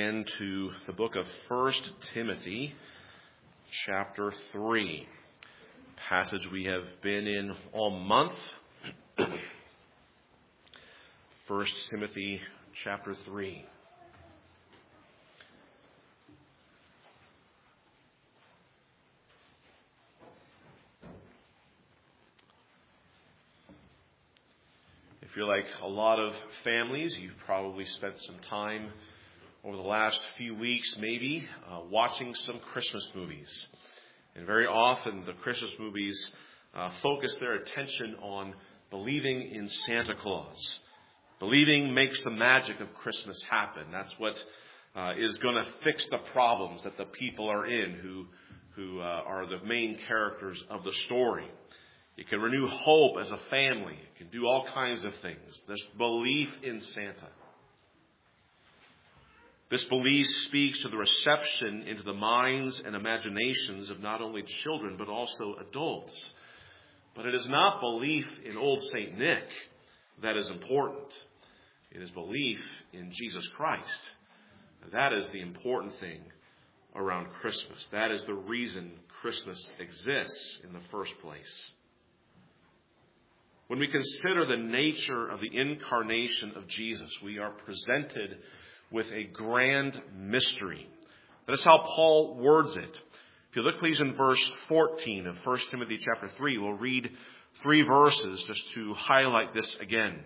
again to the book of 1 Timothy, chapter 3. Passage we have been in all month. 1 Timothy, chapter 3. If you're like a lot of families, you've probably spent some time over the last few weeks, maybe, watching some Christmas movies. And very often the Christmas movies focus their attention on believing in Santa Claus. Believing makes the magic of Christmas happen. That's what is going to fix the problems that the people are in who are the main characters of the story. It can renew hope as a family. It can do all kinds of things. This belief in Santa. This belief speaks to the reception into the minds and imaginations of not only children, but also adults. But it is not belief in old St. Nick that is important. It is belief in Jesus Christ. That is the important thing around Christmas. That is the reason Christmas exists in the first place. When we consider the nature of the incarnation of Jesus, we are presented with a grand mystery. That is how Paul words it. If you look, please, in verse 14 of 1 Timothy chapter 3, we'll read 3 verses just to highlight this again.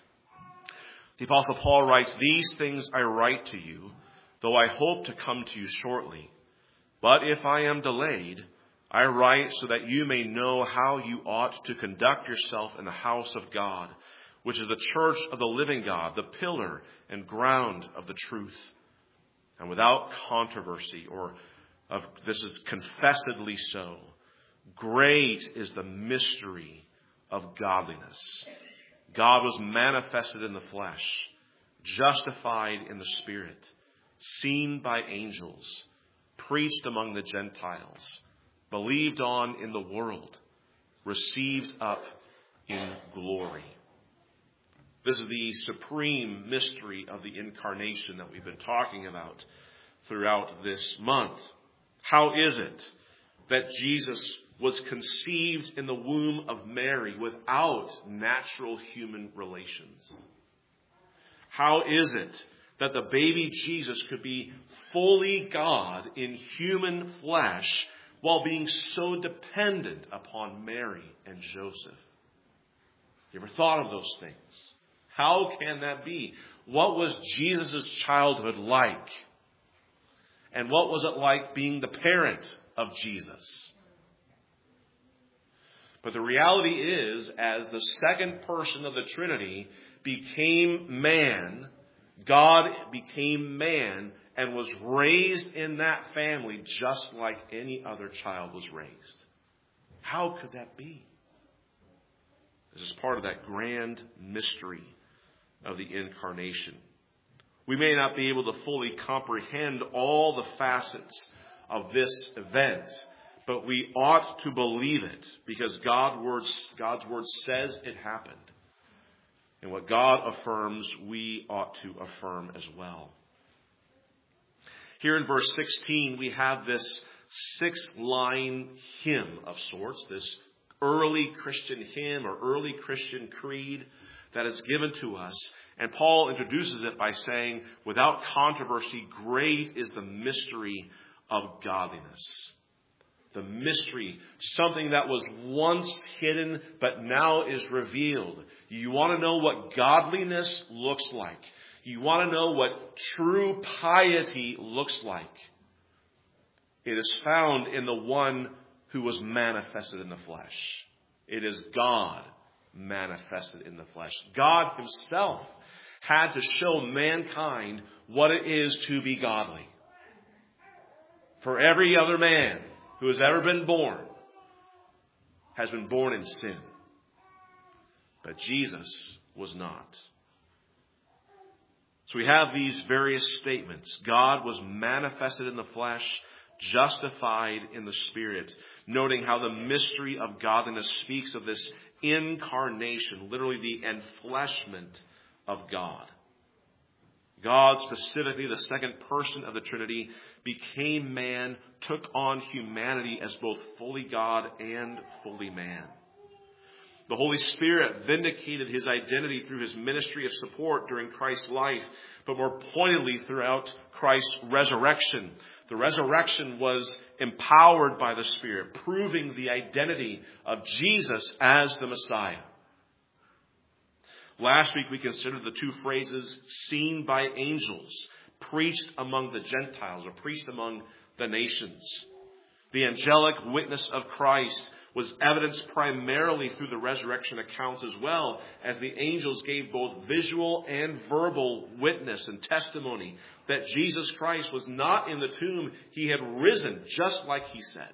The Apostle Paul writes, "These things I write to you, though I hope to come to you shortly. But if I am delayed, I write so that you may know how you ought to conduct yourself in the house of God, which is the church of the living God, the pillar and ground of the truth. And without controversy, or of this is confessedly so, great is the mystery of godliness. God was manifested in the flesh, justified in the Spirit, seen by angels, preached among the Gentiles, believed on in the world, received up in glory." This is the supreme mystery of the incarnation that we've been talking about throughout this month. How is it that Jesus was conceived in the womb of Mary without natural human relations? How is it that the baby Jesus could be fully God in human flesh while being so dependent upon Mary and Joseph? You ever thought of those things? How can that be? What was Jesus' childhood like? And what was it like being the parent of Jesus? But the reality is, as the second person of the Trinity became man, God became man and was raised in that family just like any other child was raised. How could that be? This is part of that grand mystery of the incarnation. We may not be able to fully comprehend all the facets of this event, but we ought to believe it because God's word says it happened. And what God affirms, we ought to affirm as well. Here in verse 16, we have this 6-line hymn of sorts, this early Christian hymn or early Christian creed that is given to us. And Paul introduces it by saying, without controversy, great is the mystery of godliness. The mystery, something that was once hidden but now is revealed. You want to know what godliness looks like. You want to know what true piety looks like. It is found in the one who was manifested in the flesh. It is God manifested in the flesh. God himself had to show mankind what it is to be godly. For every other man who has ever been born has been born in sin. But Jesus was not. So we have these various statements. God was manifested in the flesh, justified in the Spirit, noting how the mystery of godliness speaks of this incarnation, literally the enfleshment of God. God, specifically the second person of the Trinity, became man, took on humanity as both fully God and fully man. The Holy Spirit vindicated his identity through his ministry of support during Christ's life, but more pointedly throughout Christ's resurrection. The resurrection was empowered by the Spirit, proving the identity of Jesus as the Messiah. Last week we considered the two phrases, seen by angels, preached among the Gentiles, or preached among the nations. The angelic witness of Christ was evidenced primarily through the resurrection accounts, as well as the angels gave both visual and verbal witness and testimony that Jesus Christ was not in the tomb. He had risen, just like he said.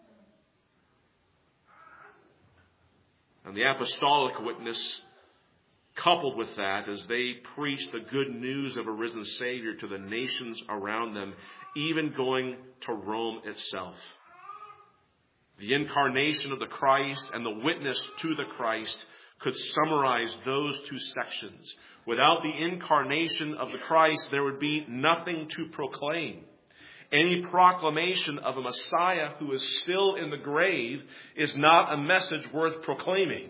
And the apostolic witness, coupled with that, as they preached the good news of a risen Savior to the nations around them, even going to Rome itself. The incarnation of the Christ and the witness to the Christ could summarize those two sections. Without the incarnation of the Christ, there would be nothing to proclaim. Any proclamation of a Messiah who is still in the grave is not a message worth proclaiming.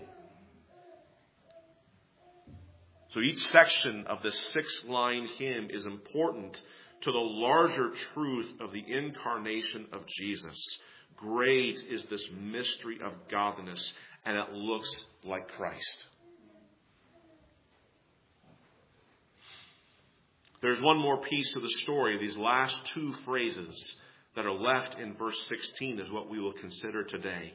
So each section of this 6-line hymn is important to the larger truth of the incarnation of Jesus. Great is this mystery of godliness, and it looks like Christ. There's one more piece to the story. These last two phrases that are left in verse 16 is what we will consider today.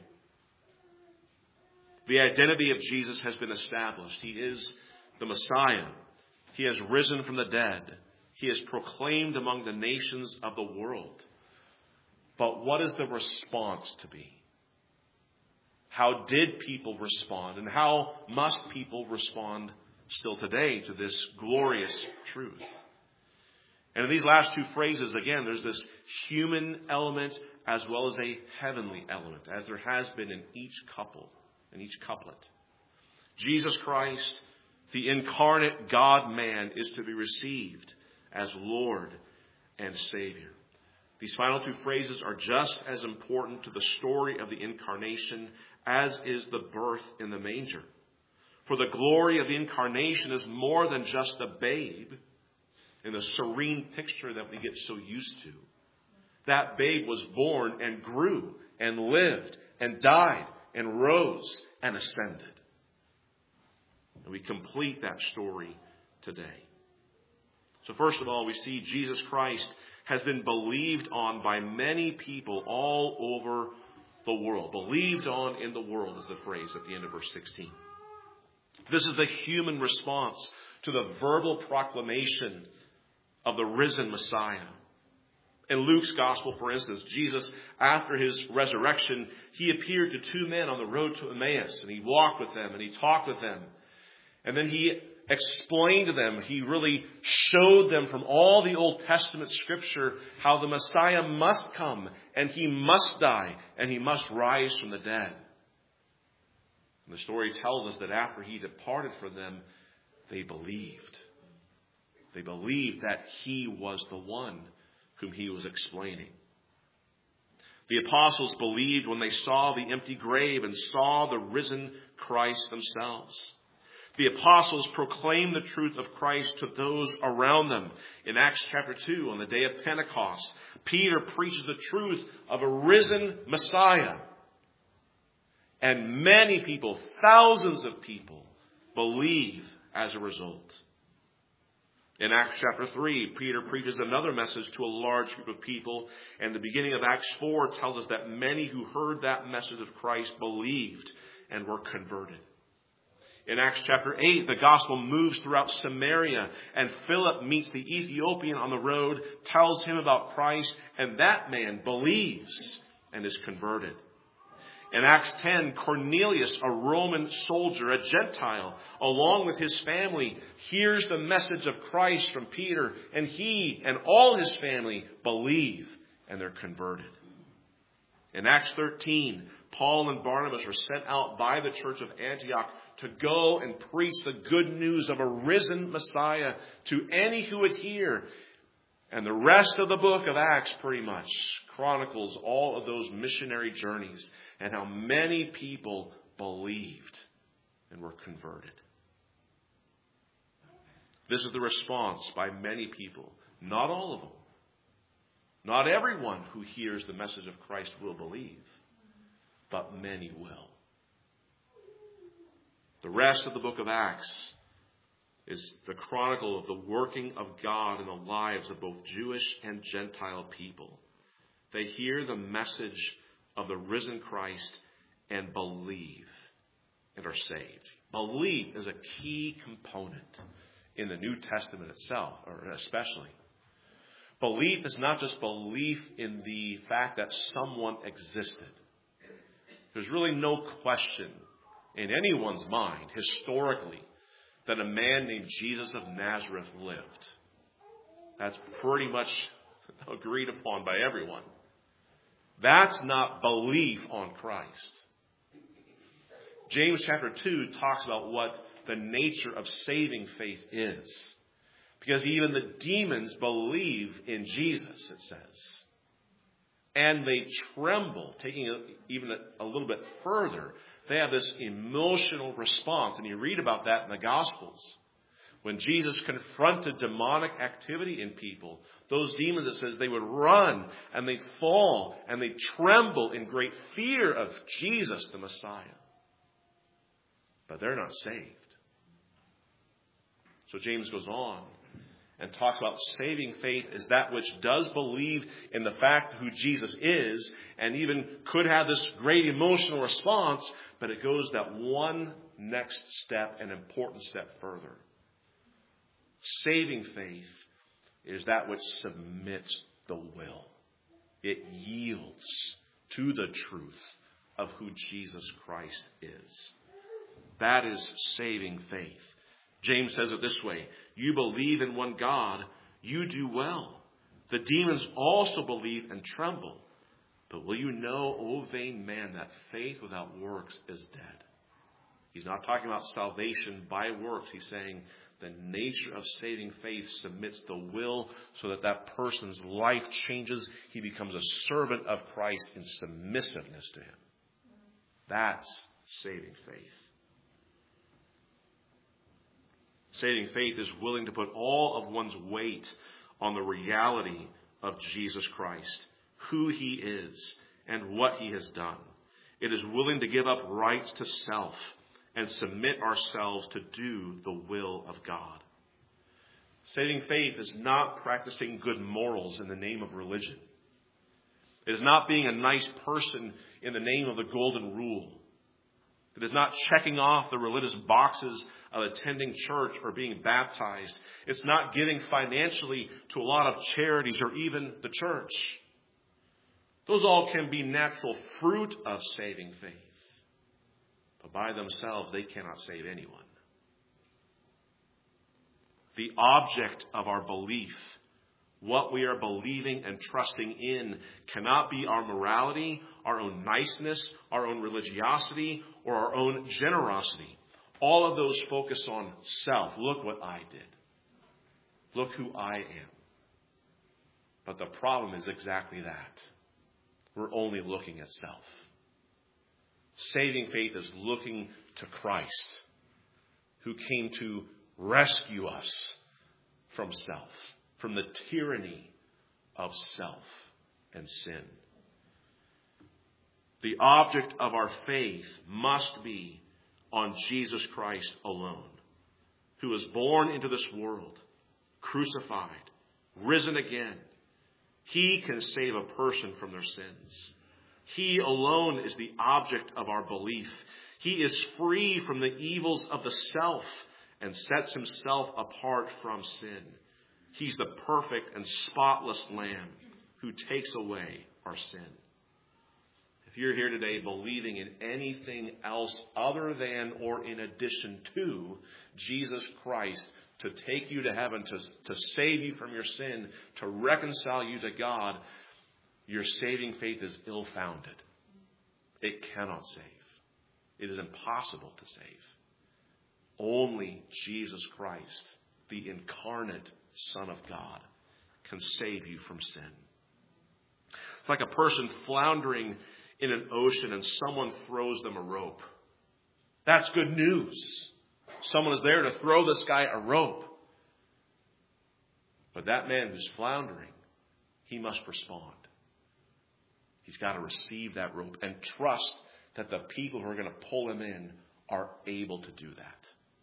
The identity of Jesus has been established. He is the Messiah. He has risen from the dead. He is proclaimed among the nations of the world. But what is the response to be? How did people respond? And how must people respond still today to this glorious truth? And in these last two phrases, again, there's this human element as well as a heavenly element, as there has been in each couplet. Jesus Christ, the incarnate God-man, is to be received as Lord and Savior. These final two phrases are just as important to the story of the incarnation as is the birth in the manger. For the glory of the incarnation is more than just a babe in the serene picture that we get so used to. That babe was born and grew and lived and died and rose and ascended. And we complete that story today. So first of all, we see Jesus Christ has been believed on by many people all over the world. Believed on in the world is the phrase at the end of verse 16. This is the human response to the verbal proclamation of the risen Messiah. In Luke's gospel, for instance, Jesus, after his resurrection, he appeared to two men on the road to Emmaus, and he walked with them and he talked with them. And then he explained to them, he really showed them from all the Old Testament scripture how the Messiah must come and he must die and he must rise from the dead. And the story tells us that after he departed from them, they believed. They believed that he was the one whom he was explaining. The apostles believed when they saw the empty grave and saw the risen Christ themselves. The apostles proclaimed the truth of Christ to those around them. In Acts chapter 2, on the day of Pentecost, Peter preaches the truth of a risen Messiah. And many people, thousands of people, believe as a result. In Acts chapter 3, Peter preaches another message to a large group of people. And the beginning of Acts 4 tells us that many who heard that message of Christ believed and were converted. In Acts chapter 8, the gospel moves throughout Samaria, and Philip meets the Ethiopian on the road, tells him about Christ, and that man believes and is converted. In Acts 10, Cornelius, a Roman soldier, a Gentile, along with his family, hears the message of Christ from Peter, and he and all his family believe and they're converted. In Acts 13, Paul and Barnabas are sent out by the church of Antioch to go and preach the good news of a risen Messiah to any who would hear. And the rest of the book of Acts pretty much chronicles all of those missionary journeys and how many people believed and were converted. This is the response by many people. Not all of them. Not everyone who hears the message of Christ will believe, but many will. The rest of the book of Acts is the chronicle of the working of God in the lives of both Jewish and Gentile people. They hear the message of the risen Christ and believe and are saved. Belief is a key component in the New Testament itself, or especially. Belief is not just belief in the fact that someone existed. There's really no question in anyone's mind, historically, that a man named Jesus of Nazareth lived. That's pretty much agreed upon by everyone. That's not belief on Christ. James chapter 2 talks about what the nature of saving faith is. Because even the demons believe in Jesus, it says. And they tremble, taking it even a little bit further. They have this emotional response. And you read about that in the Gospels. When Jesus confronted demonic activity in people, those demons, it says, they would run and they'd fall and they'd tremble in great fear of Jesus, the Messiah. But they're not saved. So James goes on and talks about saving faith is that which does believe in the fact who Jesus is and even could have this great emotional response, but it goes that one next step, an important step further. Saving faith is that which submits the will. It yields to the truth of who Jesus Christ is. That is saving faith. James says it this way, you believe in one God, you do well. The demons also believe and tremble. But will you know, O vain man, that faith without works is dead? He's not talking about salvation by works. He's saying the nature of saving faith submits the will so that that person's life changes. He becomes a servant of Christ in submissiveness to him. That's saving faith. Saving faith is willing to put all of one's weight on the reality of Jesus Christ, who he is, and what he has done. It is willing to give up rights to self and submit ourselves to do the will of God. Saving faith is not practicing good morals in the name of religion. It is not being a nice person in the name of the golden rule. It is not checking off the religious boxes of attending church or being baptized. It's not giving financially to a lot of charities or even the church. Those all can be natural fruit of saving faith. But by themselves, they cannot save anyone. The object of our belief, what we are believing and trusting in, cannot be our morality, our own niceness, our own religiosity, or our own generosity. All of those focus on self. Look what I did. Look who I am. But the problem is exactly that. We're only looking at self. Saving faith is looking to Christ, who came to rescue us from self, from the tyranny of self and sin. The object of our faith must be on Jesus Christ alone, who was born into this world, crucified, risen again. He can save a person from their sins. He alone is the object of our belief. He is free from the evils of the self and sets himself apart from sin. He's the perfect and spotless Lamb who takes away our sin. If you're here today believing in anything else other than or in addition to Jesus Christ to take you to heaven, to save you from your sin, to reconcile you to God, your saving faith is ill-founded. It cannot save. It is impossible to save. Only Jesus Christ, the incarnate Son of God, can save you from sin. It's like a person floundering in an ocean and someone throws them a rope. That's good news. Someone is there to throw this guy a rope. But that man who's floundering, he must respond. He's got to receive that rope and trust that the people who are going to pull him in are able to do that.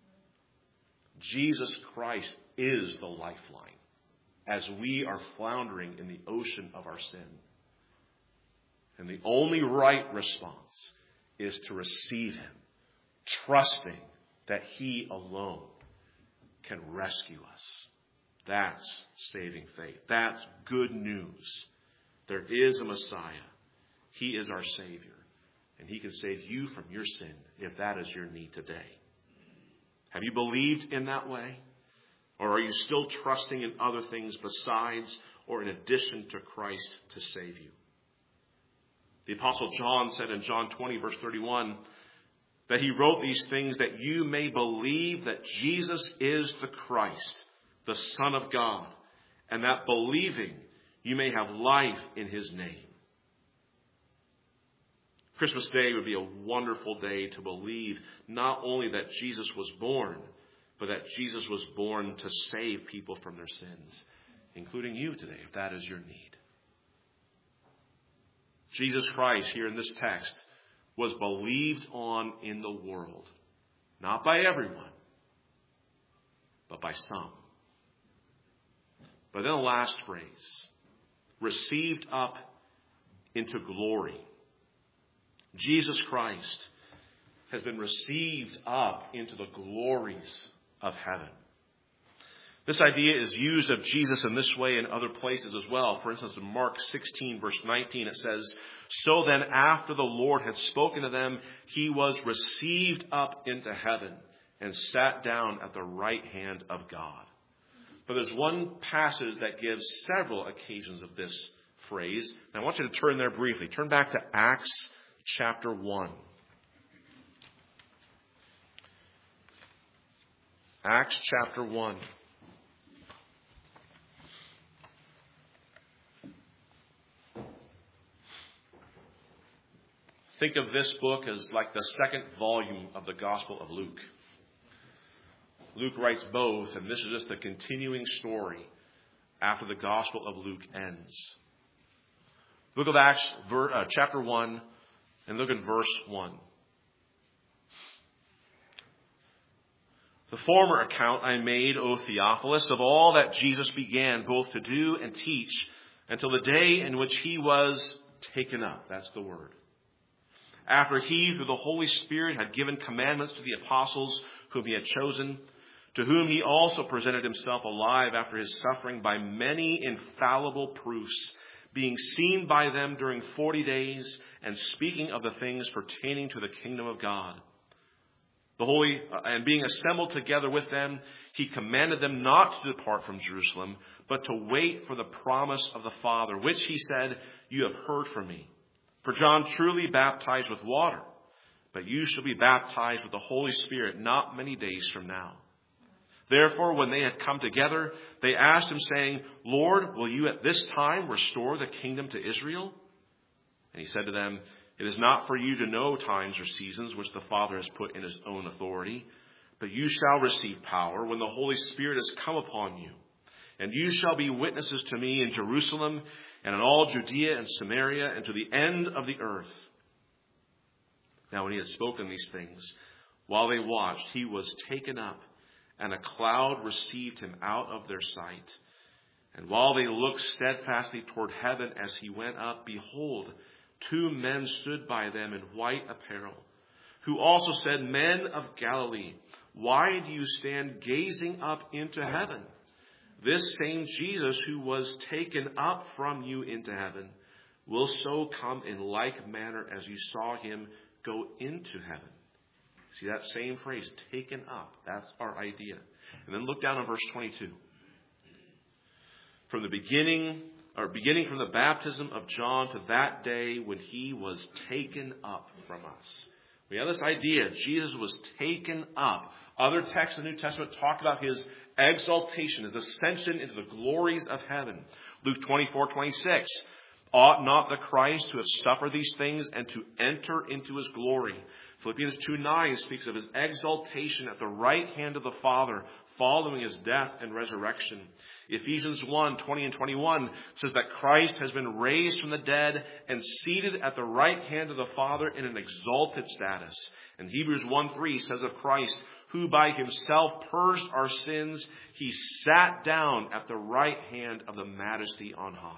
Jesus Christ is the lifeline as we are floundering in the ocean of our sin. And the only right response is to receive him, trusting that he alone can rescue us. That's saving faith. That's good news. There is a Messiah. He is our Savior. And he can save you from your sin if that is your need today. Have you believed in that way? Or are you still trusting in other things besides or in addition to Christ to save you? The Apostle John said in John 20, verse 31, that he wrote these things that you may believe that Jesus is the Christ, the Son of God, and that believing you may have life in his name. Christmas Day would be a wonderful day to believe not only that Jesus was born, but that Jesus was born to save people from their sins, including you today, if that is your need. Jesus Christ, here in this text, was believed on in the world. Not by everyone, but by some. But then the last phrase, received up into glory. Jesus Christ has been received up into the glories of heaven. This idea is used of Jesus in this way in other places as well. For instance, in Mark 16, verse 19, it says, "So then after the Lord had spoken to them, he was received up into heaven and sat down at the right hand of God." But there's one passage that gives several occasions of this phrase. And I want you to turn there briefly. Turn back to Acts chapter 1. Acts chapter 1. Think of this book as like the second volume of the Gospel of Luke. Luke writes both, and this is just the continuing story after the Gospel of Luke ends. Look at Acts chapter 1 and look at verse 1. "The former account I made, O Theophilus, of all that Jesus began both to do and teach until the day in which he was taken up." That's the word. "After he, through the Holy Spirit, had given commandments to the apostles whom he had chosen, to whom he also presented himself alive after his suffering by many infallible proofs, being seen by them during 40 days, and speaking of the things pertaining to the kingdom of God. And being assembled together with them, he commanded them not to depart from Jerusalem, but to wait for the promise of the Father, which he said, 'You have heard from me. For John truly baptized with water, but you shall be baptized with the Holy Spirit not many days from now.' Therefore, when they had come together, they asked him, saying, 'Lord, will you at this time restore the kingdom to Israel?' And he said to them, 'It is not for you to know times or seasons which the Father has put in his own authority, but you shall receive power when the Holy Spirit has come upon you. And you shall be witnesses to me in Jerusalem and in all Judea and Samaria and to the end of the earth.' Now when he had spoken these things, while they watched, he was taken up, and a cloud received him out of their sight. And while they looked steadfastly toward heaven as he went up, behold, 2 men stood by them in white apparel, who also said, 'Men of Galilee, why do you stand gazing up into heaven? This same Jesus who was taken up from you into heaven will so come in like manner as you saw him go into heaven.'" See that same phrase, taken up. That's our idea. And then look down on verse 22. Beginning from the baptism of John to that day when he was taken up from us. We have this idea Jesus was taken up. Other texts in the New Testament talk about his exaltation, his ascension into the glories of heaven. Luke 24:26. Ought not the Christ to have suffered these things and to enter into his glory? Philippians 2:9 speaks of his exaltation at the right hand of the Father following his death and resurrection. Ephesians 1:20 and 21 says that Christ has been raised from the dead and seated at the right hand of the Father in an exalted status. And Hebrews 1:3 says of Christ, who by himself purged our sins, he sat down at the right hand of the Majesty on high.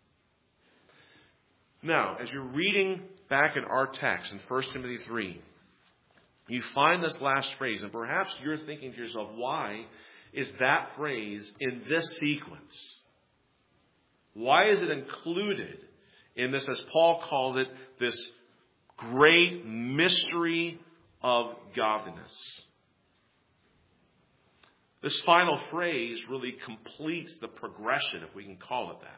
Now, as you're reading back in our text in 1 Timothy 3, you find this last phrase, and perhaps you're thinking to yourself, why is that phrase in this sequence? Why is it included in this, as Paul calls it, this great mystery of godliness? This final phrase really completes the progression, if we can call it that.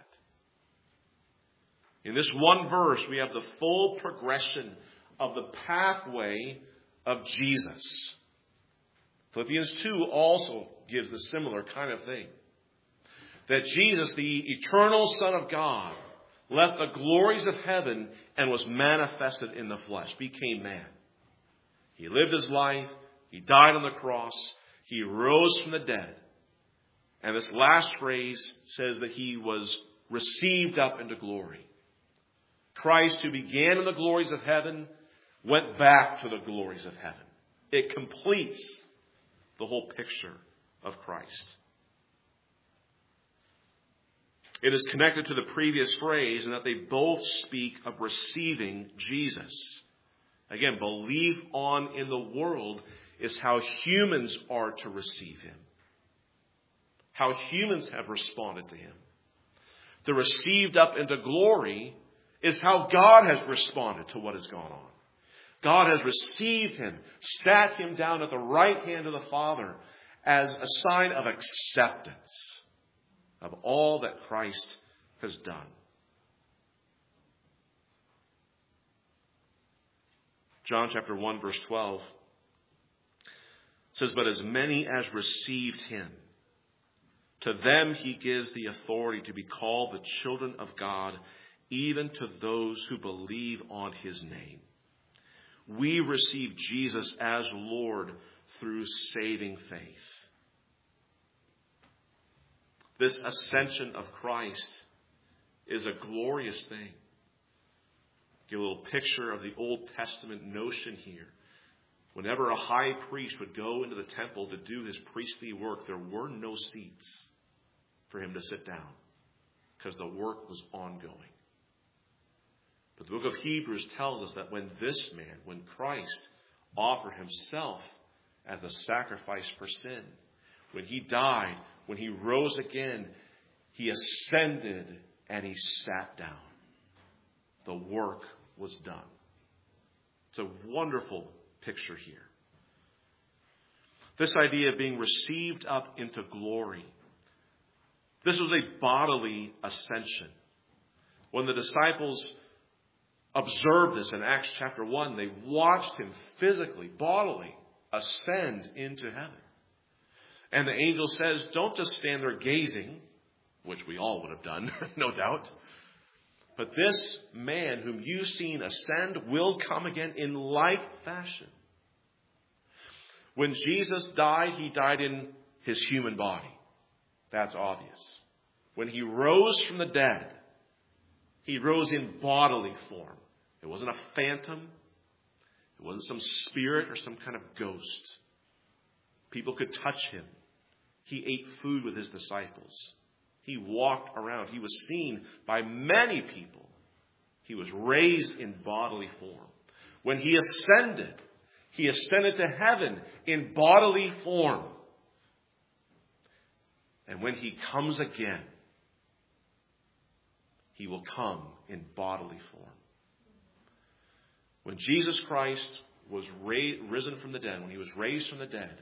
In this one verse, we have the full progression of the pathway of Jesus. Philippians 2 also gives the similar kind of thing. That Jesus, the eternal Son of God, left the glories of heaven and was manifested in the flesh, became man. He lived his life. He died on the cross. He rose from the dead. And this last phrase says that he was received up into glory. Christ, who began in the glories of heaven, went back to the glories of heaven. It completes the whole picture of Christ. It is connected to the previous phrase in that they both speak of receiving Jesus. Again, belief on in the world is how humans are to receive him. How humans have responded to him. The received up into glory is how God has responded to what has gone on. God has received him, sat him down at the right hand of the Father as a sign of acceptance of all that Christ has done. John chapter 1 verse 12 says, but as many as received him, to them he gives the authority to be called the children of God, even to those who believe on his name. We receive Jesus as Lord through saving faith. This ascension of Christ is a glorious thing. Give a little picture of the Old Testament notion here. Whenever a high priest would go into the temple to do his priestly work, there were no seats for him to sit down because the work was ongoing. But the book of Hebrews tells us that when this man, when Christ offered himself as a sacrifice for sin, when he died, when he rose again, he ascended and he sat down. The work was done. It's a wonderful picture here. This idea of being received up into glory. This was a bodily ascension. When the disciples observed this in Acts chapter 1, they watched him physically, bodily ascend into heaven. And the angel says, don't just stand there gazing, which we all would have done, no doubt. But this man whom you've seen ascend will come again in like fashion. When Jesus died, he died in his human body. That's obvious. When he rose from the dead, he rose in bodily form. It wasn't a phantom. It wasn't some spirit or some kind of ghost. People could touch him. He ate food with his disciples. He walked around. He was seen by many people. He was raised in bodily form. When he ascended to heaven in bodily form. And when he comes again, he will come in bodily form. When Jesus Christ was risen from the dead, when he was raised from the dead,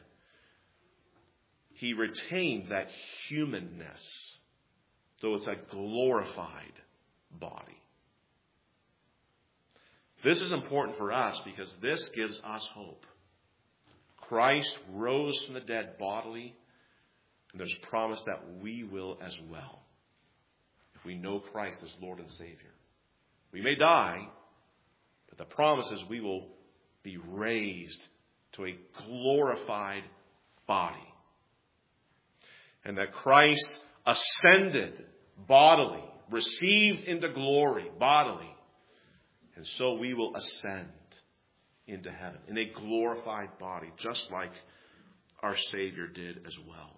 he retained that humanness, though it's a glorified body. This is important for us because this gives us hope. Christ rose from the dead bodily, and there's promise that we will as well, if we know Christ as Lord and Savior. We may die, but the promise is we will be raised to a glorified body. And that Christ ascended bodily, received into glory bodily. And so we will ascend into heaven in a glorified body, just like our Savior did as well.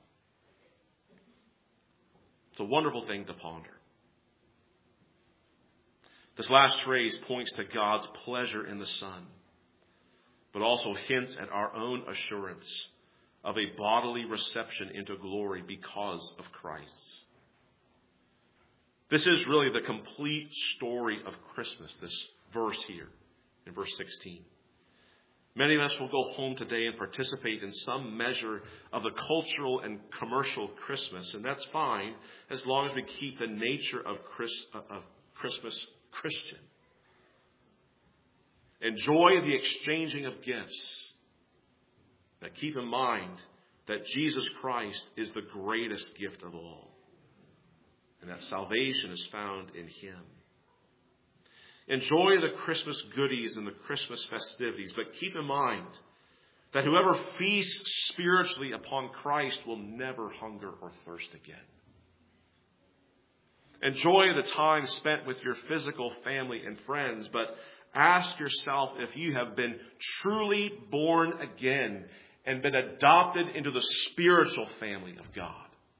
It's a wonderful thing to ponder. This last phrase points to God's pleasure in the Son, but also hints at our own assurance of a bodily reception into glory because of Christ. This is really the complete story of Christmas, this verse here in verse 16. Many of us will go home today and participate in some measure of the cultural and commercial Christmas, and that's fine as long as we keep the nature of Christmas Christian. Enjoy the exchanging of gifts, but keep in mind that Jesus Christ is the greatest gift of all, and that salvation is found in Him. Enjoy the Christmas goodies and the Christmas festivities, but keep in mind that whoever feasts spiritually upon Christ will never hunger or thirst again. Enjoy the time spent with your physical family and friends, but ask yourself if you have been truly born again and been adopted into the spiritual family of God.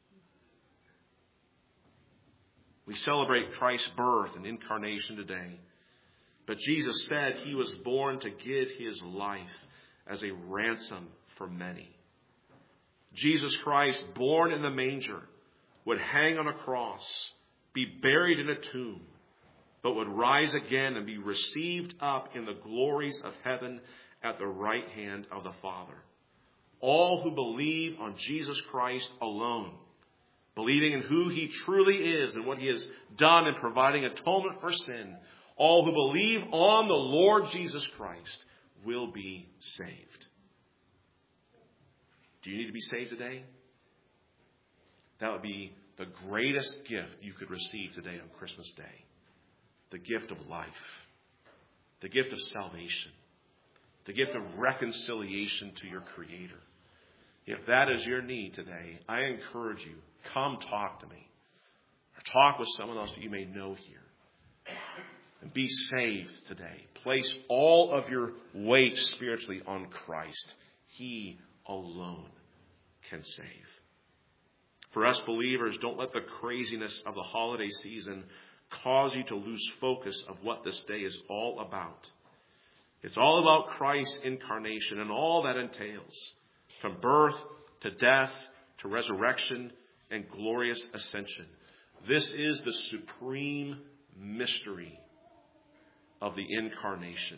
We celebrate Christ's birth and incarnation today, but Jesus said He was born to give His life as a ransom for many. Jesus Christ, born in the manger, would hang on a cross, be buried in a tomb, but would rise again and be received up in the glories of heaven at the right hand of the Father. All who believe on Jesus Christ alone, believing in who He truly is and what He has done in providing atonement for sin, all who believe on the Lord Jesus Christ will be saved. Do you need to be saved today? That would be the greatest gift you could receive today on Christmas Day. The gift of life. The gift of salvation. The gift of reconciliation to your Creator. If that is your need today, I encourage you, come talk to me. Or talk with someone else that you may know here. And be saved today. Place all of your weight spiritually on Christ. He alone can save. For us believers, don't let the craziness of the holiday season cause you to lose focus of what this day is all about. It's all about Christ's incarnation and all that entails. From birth to death to resurrection and glorious ascension. This is the supreme mystery of the incarnation.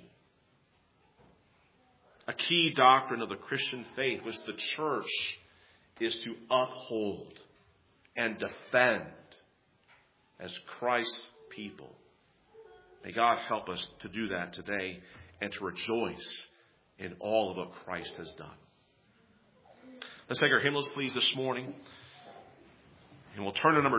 A key doctrine of the Christian faith, which the church is to uphold and defend as Christ's people. May God help us to do that today and to rejoice in all of what Christ has done. Let's take our hymnals, please, this morning. And we'll turn to number